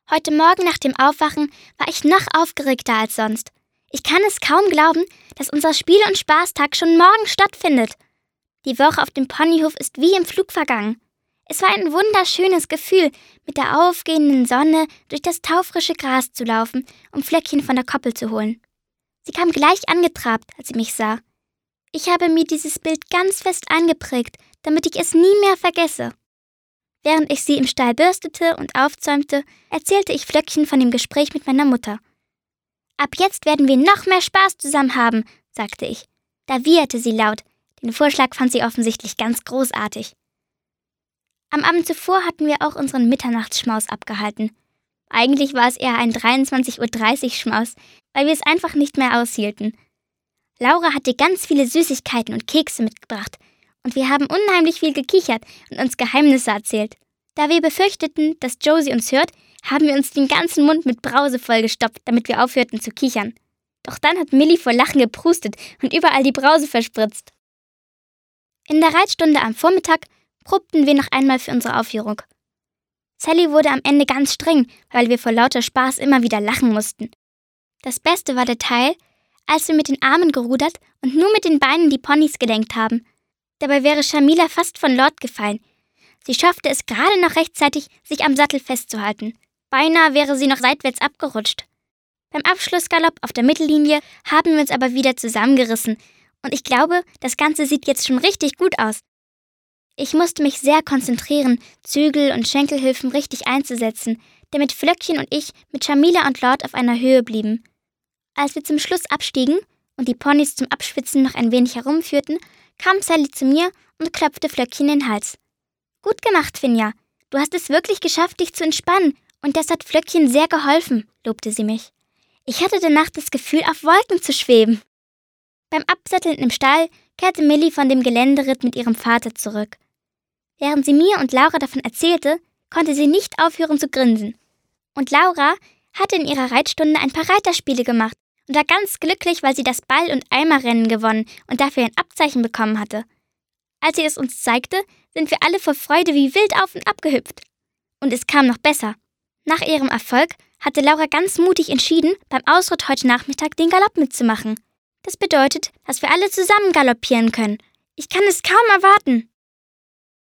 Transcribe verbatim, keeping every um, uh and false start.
Heute Morgen nach dem Aufwachen war ich noch aufgeregter als sonst. Ich kann es kaum glauben, dass unser Spiel- und Spaßtag schon morgen stattfindet. Die Woche auf dem Ponyhof ist wie im Flug vergangen. Es war ein wunderschönes Gefühl, mit der aufgehenden Sonne durch das taufrische Gras zu laufen, um Flöckchen von der Koppel zu holen. Sie kam gleich angetrabt, als sie mich sah. Ich habe mir dieses Bild ganz fest eingeprägt, damit ich es nie mehr vergesse. Während ich sie im Stall bürstete und aufzäumte, erzählte ich Flöckchen von dem Gespräch mit meiner Mutter. »Ab jetzt werden wir noch mehr Spaß zusammen haben«, sagte ich. Da wieherte sie laut. Den Vorschlag fand sie offensichtlich ganz großartig. Am Abend zuvor hatten wir auch unseren Mitternachtsschmaus abgehalten. Eigentlich war es eher ein dreiundzwanzig Uhr dreißig Schmaus, weil wir es einfach nicht mehr aushielten. Laura hatte ganz viele Süßigkeiten und Kekse mitgebracht und wir haben unheimlich viel gekichert und uns Geheimnisse erzählt. Da wir befürchteten, dass Josie uns hört, haben wir uns den ganzen Mund mit Brause vollgestopft, damit wir aufhörten zu kichern. Doch dann hat Millie vor Lachen geprustet und überall die Brause verspritzt. In der Reitstunde am Vormittag probten wir noch einmal für unsere Aufführung. Sally wurde am Ende ganz streng, weil wir vor lauter Spaß immer wieder lachen mussten. Das Beste war der Teil, als wir mit den Armen gerudert und nur mit den Beinen die Ponys gelenkt haben. Dabei wäre Shamila fast von Lord gefallen. Sie schaffte es gerade noch rechtzeitig, sich am Sattel festzuhalten. Beinahe wäre sie noch seitwärts abgerutscht. Beim Abschlussgalopp auf der Mittellinie haben wir uns aber wieder zusammengerissen und ich glaube, das Ganze sieht jetzt schon richtig gut aus. Ich musste mich sehr konzentrieren, Zügel und Schenkelhilfen richtig einzusetzen, damit Flöckchen und ich mit Shamila und Lord auf einer Höhe blieben. Als wir zum Schluss abstiegen und die Ponys zum Abschwitzen noch ein wenig herumführten, kam Sally zu mir und klopfte Flöckchen in den Hals. »Gut gemacht, Finja. Du hast es wirklich geschafft, dich zu entspannen und das hat Flöckchen sehr geholfen«, lobte sie mich. Ich hatte danach das Gefühl, auf Wolken zu schweben. Beim Absatteln im Stall kehrte Millie von dem Geländeritt mit ihrem Vater zurück. Während sie mir und Laura davon erzählte, konnte sie nicht aufhören zu grinsen. Und Laura hatte in ihrer Reitstunde ein paar Reiterspiele gemacht und war ganz glücklich, weil sie das Ball- und Eimerrennen gewonnen und dafür ein Abzeichen bekommen hatte. Als sie es uns zeigte, sind wir alle vor Freude wie wild auf und ab gehüpft. Und es kam noch besser. Nach ihrem Erfolg hatte Laura ganz mutig entschieden, beim Ausritt heute Nachmittag den Galopp mitzumachen. Das bedeutet, dass wir alle zusammen galoppieren können. Ich kann es kaum erwarten.